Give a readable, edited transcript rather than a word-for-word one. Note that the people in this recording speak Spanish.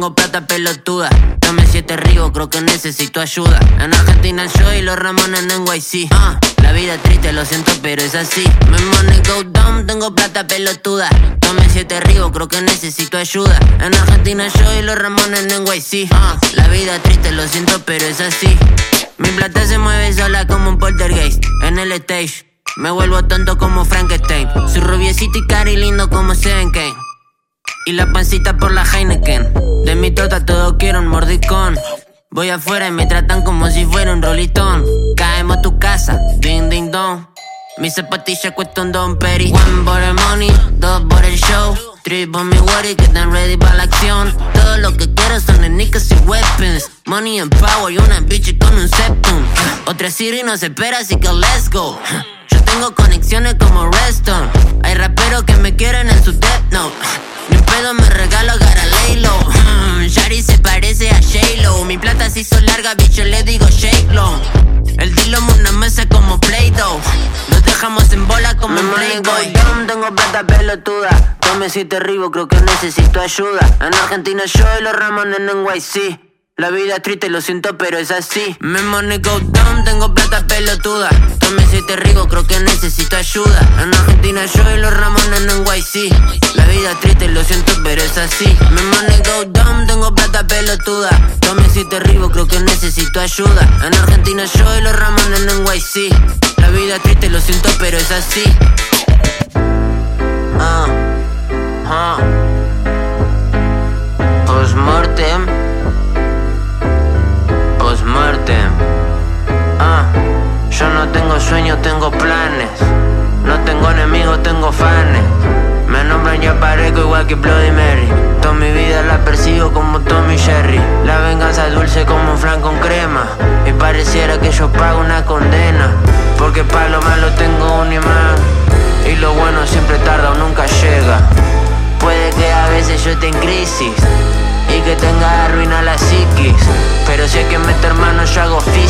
tengo plata pelotuda. Dame 7 ribos, creo que necesito ayuda. En Argentina yo y los Ramones en NYC. La vida es triste, lo siento, pero es así. My money go down, tengo plata pelotuda. Dame 7 ribos, creo que necesito ayuda. En Argentina yo y los Ramones en NYC. La vida es triste, lo siento, pero es así. Mi plata se mueve sola como un poltergeist en el stage. Me vuelvo tonto como Frankenstein. Soy rubiecito y cari lindo como Seven Kane. Y la pancita por la Heineken. De mi torta todo quiero un mordicón. Voy afuera y me tratan como si fuera un rolitón. Caemos a tu casa, ding ding dong. Mi zapatilla cuesta un Don Perry. 1 por el money, 2 por el show, 3 por mi worry que están ready para la acción. Todo lo que quiero son de niggas y weapons. Money and power y una bitch con un septum. Otra Siri no se espera, así que let's go. Yo tengo conexiones como Redstone. Hay raperos que me quieren en su Death Note. Ni un pedo me regalo Garalelo. Shari se parece a J-Lo. Mi plata se hizo larga, bicho, le digo shake low. El dilomo una mesa como Play-Doh. Nos dejamos en bola como en Playboy. Tengo plata pelotuda. Tome 7 ribos, creo que necesito ayuda. En Argentina yo y los Ramones en NYC. La vida es triste, lo siento, pero es así. My money go down, tengo plata pelotuda. Tome 7 ribos, creo que necesito ayuda. En Argentina yo y los Ramones en NYC. La vida es triste, lo siento, pero es así. My money go down, tengo plata pelotuda. Tome 7 ribos, creo que necesito ayuda. En Argentina yo y los Ramones en NYC. La vida es triste, lo siento, pero es así. Postmortem. Postmortem. Yo no tengo sueños, tengo planes. No tengo enemigos, tengo fans. Me nombran y aparezco igual que Bloody Mary. Toda mi vida la persigo como Tommy Jerry. La venganza es dulce como un flan con crema. Y pareciera que yo pago una condena. Porque para lo malo tengo un imán. Y lo bueno siempre tarda o nunca llega. Puede que a veces yo esté en crisis y que tenga ruina la psiquis. Pero si hay que meter mano yo hago física.